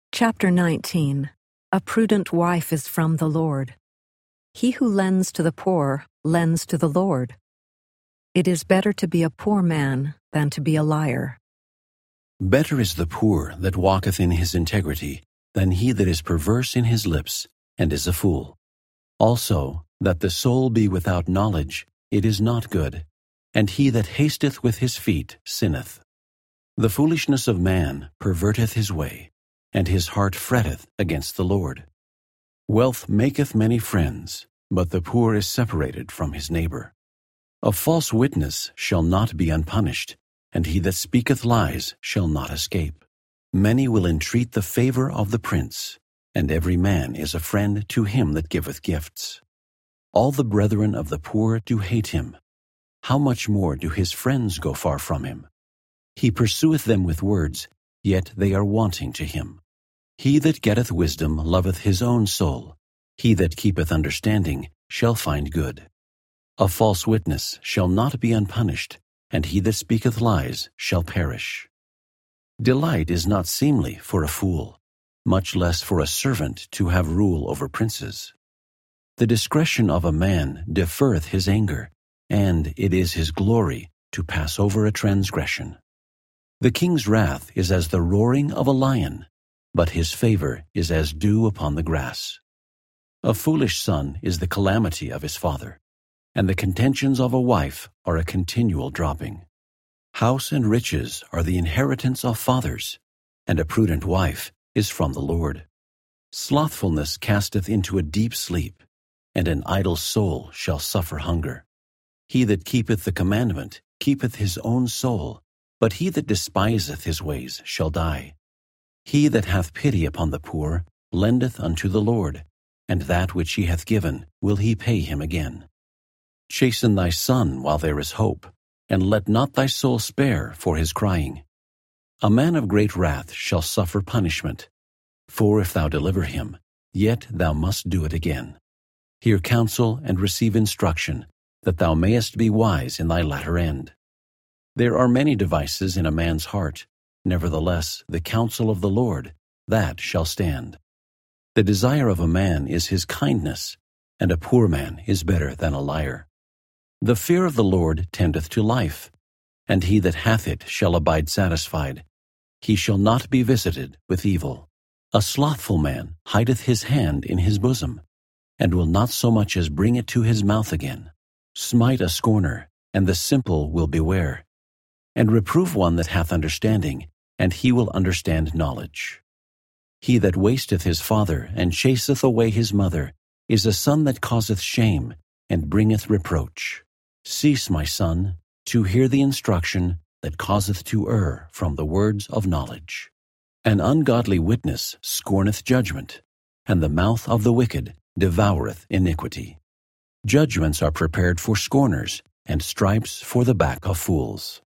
Chapter 19. A prudent wife is from the Lord. He who lends to the poor lends to the Lord. It is better to be a poor man than to be a liar. Better is the poor that walketh in his integrity than he that is perverse in his lips and is a fool. Also, that the soul be without knowledge, it is not good, and he that hasteth with his feet sinneth. The foolishness of man perverteth his way, and his heart fretteth against the Lord. Wealth maketh many friends, but the poor is separated from his neighbor. A false witness shall not be unpunished, and he that speaketh lies shall not escape. Many will entreat the favor of the prince, and every man is a friend to him that giveth gifts. All the brethren of the poor do hate him. How much more do his friends go far from him? He pursueth them with words, yet they are wanting to him. He that getteth wisdom loveth his own soul. He that keepeth understanding shall find good. A false witness shall not be unpunished, and he that speaketh lies shall perish. Delight is not seemly for a fool, much less for a servant to have rule over princes. The discretion of a man deferreth his anger, and it is his glory to pass over a transgression. The king's wrath is as the roaring of a lion, but his favor is as dew upon the grass. A foolish son is the calamity of his father, and the contentions of a wife are a continual dropping. House and riches are the inheritance of fathers, and a prudent wife is from the Lord. Slothfulness casteth into a deep sleep, and an idle soul shall suffer hunger. He that keepeth the commandment keepeth his own soul, but he that despiseth his ways shall die. He that hath pity upon the poor lendeth unto the Lord, and that which he hath given will he pay him again. Chasten thy son while there is hope, and let not thy soul spare for his crying. A man of great wrath shall suffer punishment, for if thou deliver him, yet thou must do it again. Hear counsel and receive instruction, that thou mayest be wise in thy latter end. There are many devices in a man's heart, nevertheless the counsel of the Lord, that shall stand. The desire of a man is his kindness, and a poor man is better than a liar. The fear of the Lord tendeth to life, and he that hath it shall abide satisfied. He shall not be visited with evil. A slothful man hideth his hand in his bosom, and will not so much as bring it to his mouth again. Smite a scorner, and the simple will beware. And reprove one that hath understanding, and he will understand knowledge. He that wasteth his father, and chaseth away his mother, is a son that causeth shame, and bringeth reproach. Cease, my son, to hear the instruction that causeth to err from the words of knowledge. An ungodly witness scorneth judgment, and the mouth of the wicked devoureth iniquity. Judgments are prepared for scorners, and stripes for the back of fools.